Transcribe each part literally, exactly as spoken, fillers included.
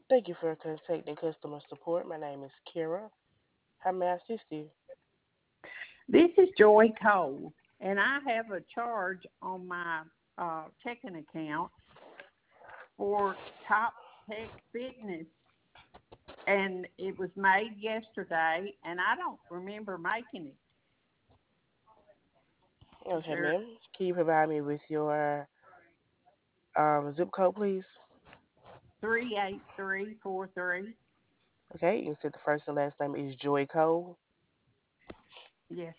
Thank you for contacting customer support. My name is Kira. How may I assist you? This is Joy Cole, and I have a charge on my uh, checking account for Top Tech Fitness, and it was made yesterday, and I don't remember making it. Is Okay, there ma'am. Can you provide me with your um, zip code, please? three eight three four three? Okay, you said the first and last name is Joy Cole. Yes,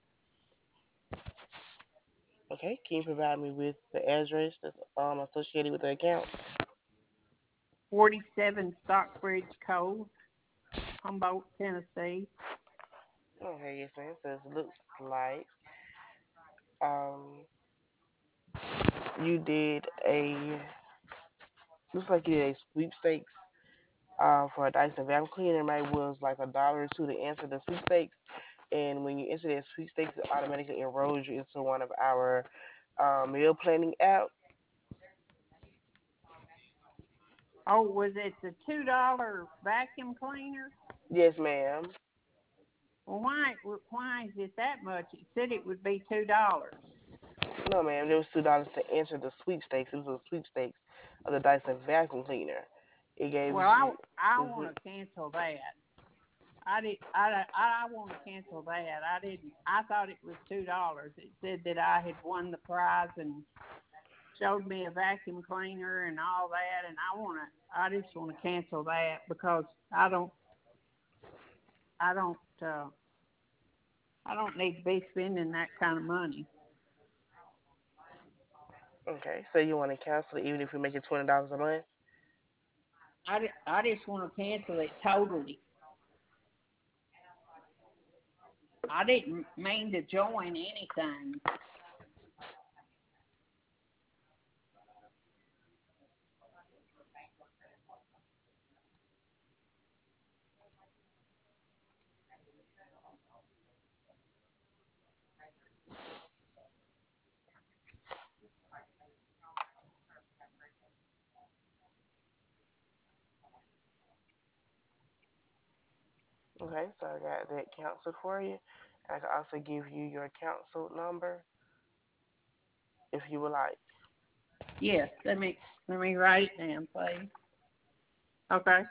Okay, can you provide me with the address that's um, associated with the account? forty-seven Stockbridge Cove, Humboldt, Tennessee. Okay, yes, ma'am. So it looks like um, you did a looks like you did a sweepstakes uh, for a Dyson vacuum cleaner. It might was like a dollar or two to answer the sweepstakes, and when you enter that sweepstakes, it automatically enrolls you into one of our uh, meal planning apps. Oh, was it the two dollar vacuum cleaner? Yes, ma'am. Well, why why is it that much? It said it would be two dollars. No, ma'am. There was two dollars to enter the sweepstakes. It was a sweepstakes of the Dyson vacuum cleaner. It gave Well, I you. I hmm want to cancel that. I did. I I, I want to cancel that. I didn't. I thought it was two dollars. It said that I had won the prize and showed me a vacuum cleaner and all that. And I want to. I just want to cancel that because I don't. I don't. Uh, I don't need to be spending that kind of money. Okay, so you want to cancel it even if we make it twenty dollars a month? I, I just want to cancel it totally. I didn't mean to join anything. Okay, so I got that canceled for you. I can also give you your canceled number if you would like. Yes, let me let me write it down, please. Okay.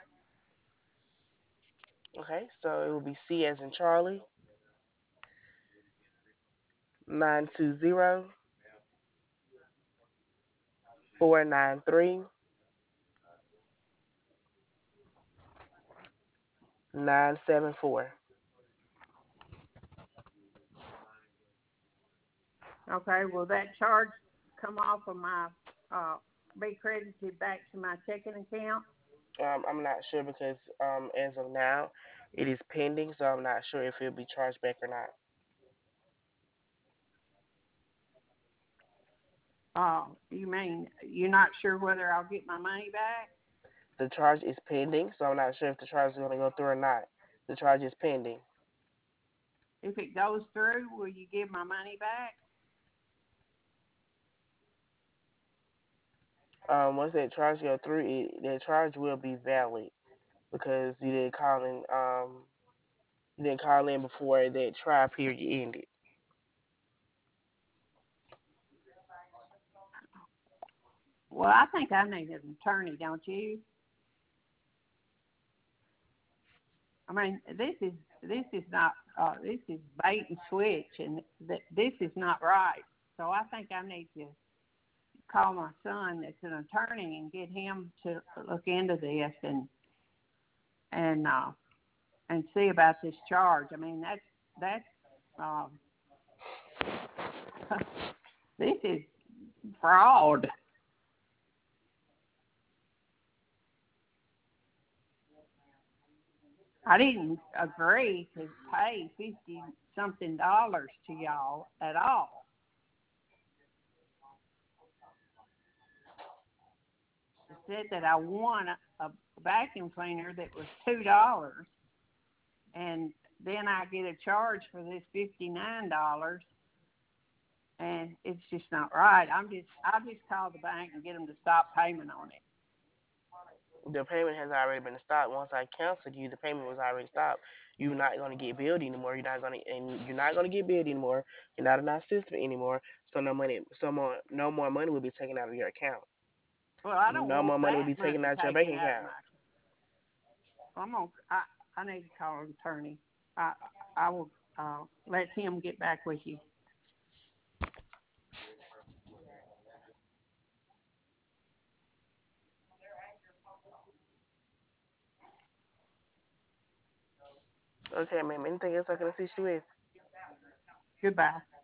Okay, so it will be C as in Charlie, nine two zero four nine three nine seven four. Okay. Will that charge come off of my uh be credited back to my checking account? Um, I'm not sure because um, as of now, it is pending, so I'm not sure if it'll be charged back or not. Uh, you mean you're not sure whether I'll get my money back? The charge is pending, so I'm not sure if the charge is going to go through or not. The charge is pending. If it goes through, will you give my money back? Um, once that charge go through, it, that charge will be valid because you didn't call in. Um, you didn't call in before that trial period ended. Well, I think I need an attorney, don't you? I mean, this is this is not uh, this is bait and switch, and th- this is not right. So I think I need to call my son, that's an attorney, and get him to look into this and and uh, and see about this charge. I mean, that's that's um, this is fraud. I didn't agree to pay fifty something dollars to y'all at all. It said that I won a, a vacuum cleaner that was two dollars, and then I get a charge for this fifty nine dollars, and it's just not right. I'm just I'll just call the bank and get them to stop payment on it. The payment has already been stopped. Once I canceled you, the payment was already stopped. You're not gonna get billed anymore. You're not gonna and you're not gonna get billed anymore. You're not in our system anymore. So no money, so more, no more money will be taken out of your account. Well, I don't No more want money will that be taken money out your bank taken out of account. my. I'm gonna. I, I need to call an attorney. I I will uh, let him get back with you. Okay, ma'am. Anything else I can assist you with? Goodbye.